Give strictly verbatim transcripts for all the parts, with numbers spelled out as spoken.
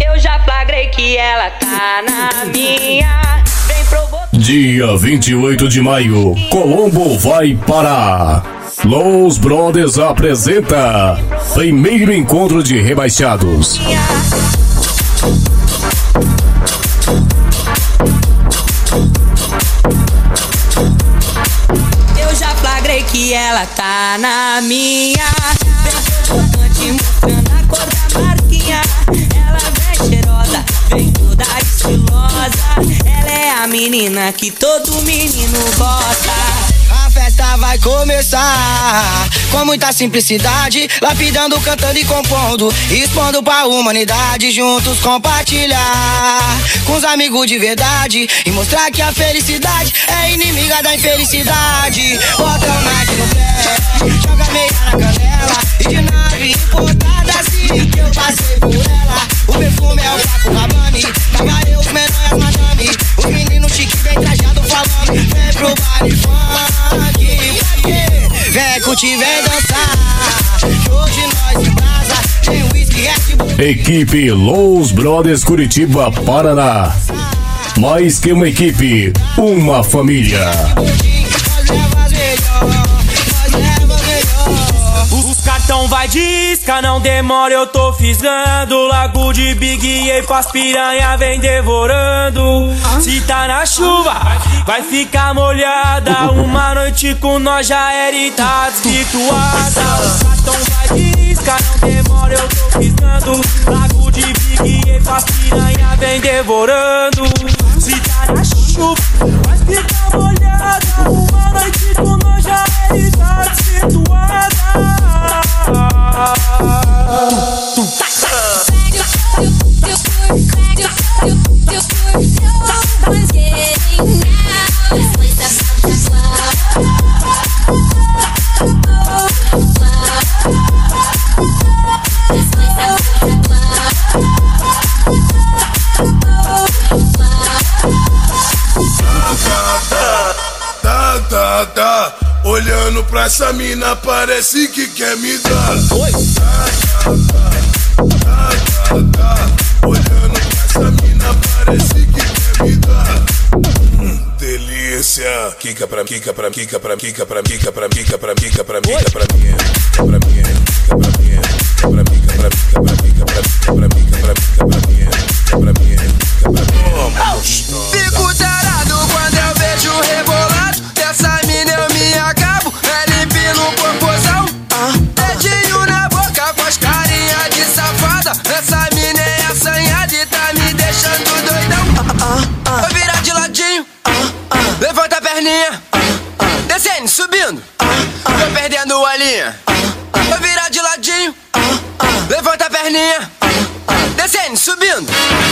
Eu já flagrei que ela tá na minha. Vem provocar. Dia vinte e oito de maio, Colombo vai parar. Los Brothers apresenta primeiro encontro de rebaixados. Eu já flagrei que ela tá na minha. Vem provocante, mostrando a cor da marquinha. Ela vem cheirosa, vem toda estilosa. Ela é a menina que todo menino gosta. A festa vai começar com muita simplicidade, lapidando, cantando e compondo, expondo pra humanidade, juntos compartilhar com os amigos de verdade e mostrar que a felicidade é inimiga da infelicidade. Bota o Nike no pé, joga meia na canela, e de nave importada assim que eu passei por ela. O perfume é o Paco Rabanne, tava eu, os menores e as madame, os meninos chique bem trajado falando, vem pro baile funk, vem curtir, vem dançar. Hoje nós em brasa, tem whisky, Red Bull. Equipe Los Brothers Curitiba, Paraná. Mais que uma equipe, uma família. Os cartão vai disca, não demora, eu tô fisgando. Lago de Big e faz piranha, vem devorando. Se tá na chuva, vai ficar molhada. Uma noite com nós já era e tá desvirtuada. Os cartão vai disca, não demora, eu tô fisgando. Lago de Big e faz piranha, vem devorando. Se tá na chuva, vai ficar molhada. Uma noite com nós já era e tá desvirtuada. Tá, tá, tá. Olhando pra essa mina parece que quer me dar. Oi. Tá, tá, tá, tá, tá, tá. Olhando pra essa mina parece que quer me dar. Hum, delícia. Quica pra, quica pra, quica pra, quica pra, quica pra, quica pra, quica pra, quica pra mim, pra mim, pra mim, pra mim, pra mim, pra quica pra, quica pra, pra mim, pra mim, pra mim, pra mim. Fico tarado quando eu vejo o rebolado dessa mina, eu me acabo. É limpe no popozão, dedinho na boca, faz carinha de safada. Essa mina é assanhada e tá me deixando doidão. Vou virar de ladinho, levanta a perninha, descendo, subindo, tô perdendo a linha. Vou virar de ladinho, levanta a perninha, descendo, subindo.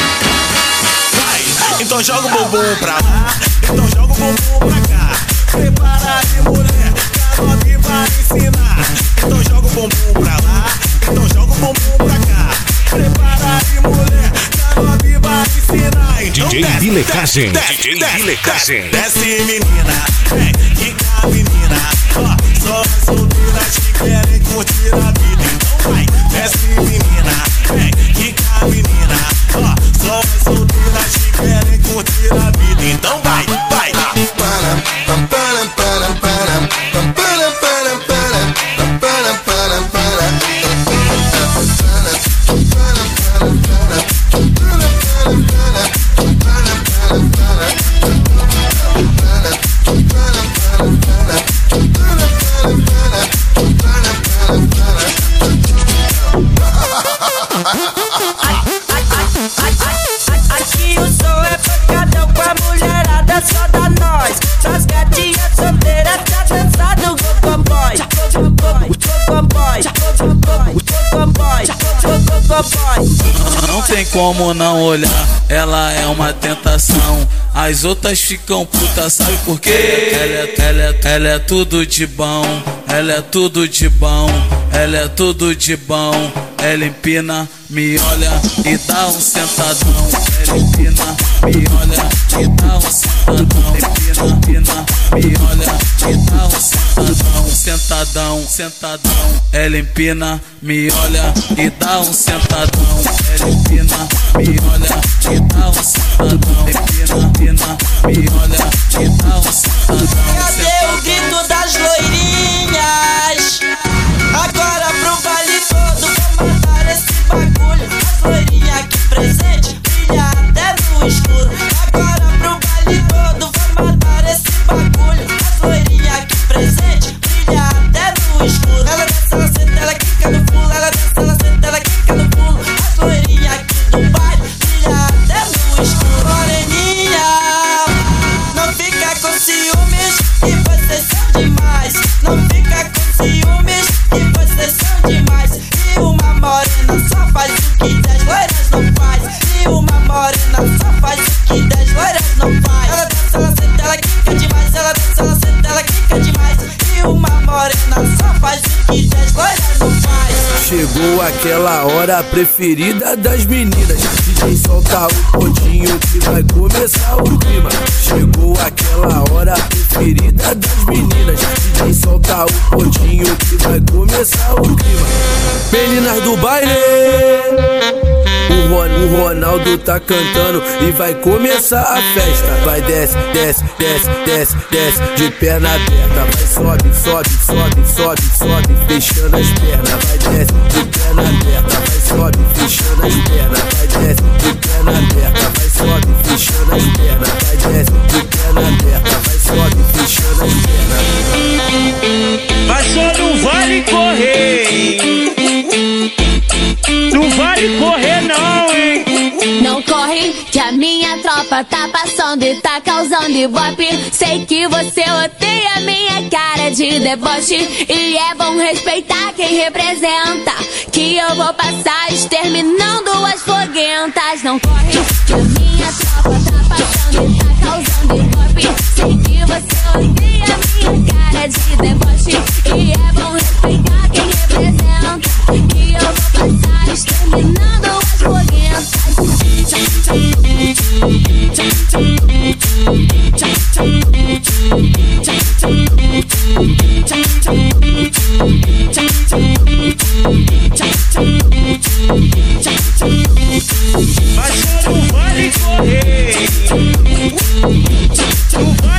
Então joga o bumbum pra lá, então joga o bumbum pra cá. Prepara aí, mulher, que a novinha vai ensinar. Então joga o bumbum pra lá, então joga o bumbum pra cá. Prepara aí, mulher, que a novinha vai ensinar. Então D J desce, Dilecagem, desce, D J desce, Dilecagem. Desce, menina, vem, fica menina. Ó, só as solteiras que querem curtir a vida. Então vai, desce, menina, vem, fica menina. Ó, só as solteiras que querem curtir a vida. Então vai, vai. Aqui o som é pancadão com a mulherada, só da nós. As gatinhas solteiras tá dançando go go boy, go go boy, go go boy, go go boy, go go boy. Não tem como não olhar, ela é uma tentação. As outras ficam putas, sabe por quê? Ela é, ela é, ela é tudo de bom, ela é tudo de bom, ela é tudo de bom. Ela empina, me olha e dá um sentadão. Ela empina, me olha e dá um sentadão. Empina, empina, me olha e dá um sentadão. Sentadão, sentadão. Ela empina, me olha e dá um sentadão. Ela empina, me olha que tá um sentadão. Empina, empina, me olha que tá um sentadão. Cadê o grito das loirinhas? Agora pro baile todo vou matar esse bagulho. As loirinhas aqui presente brilha até no escuro. Agora pro baile todo vou matar esse bagulho. As loirinhas aqui presente brilha até no escuro. Ela desce, ela senta, ela quica no pulo. Ela desce, ela senta, ela quica no pulo. As loirinhas aqui do baile brilha até no escuro. Moreninha, não fica com ciúmes que vocês são demais. Não fica com ciúmes que vocês são demais. E uma morena só faz o que dez loiras não faz. E uma morena só faz o que dez loiras não faz. Ela desce, ela senta, ela quica demais. Ela desce, ela senta, ela quica demais. E uma morena só faz o que dez loiras não faz. Chegou aquela hora preferida das meninas. D J solta o pontinho que vai começar o clima. Chegou aquela hora preferida das meninas. D J solta o pontinho que vai começar o clima. Meninas do baile, o, Ron, o Ronaldo tá cantando e vai começar a festa. Vai desce, desce, desce, desce, desce de perna aberta. Vai sobe, sobe, sobe, sobe, sobe, fechando as pernas. Vai desce de perna aberta. Vai sobe, fechando as pernas. Vai desce de perna aberta. Vai sobe, fechando as pernas. Vai desce de perna aberta. Vai sobe, fechando as pernas. Mas só não vale correr. Não vale correr não, hein? Não corre, que a minha tropa tá passando e tá causando ibope. Sei que você odeia minha cara de deboche e é bom respeitar quem representa, que eu vou passar exterminando as foguentas. Não corre, que a minha tropa tá passando e tá causando ibope. Sei que você odeia minha cara de deboche e é bom respeitar quem representa, que eu vou passar exterminando as foguentas. Mas só não vale correr. Não vale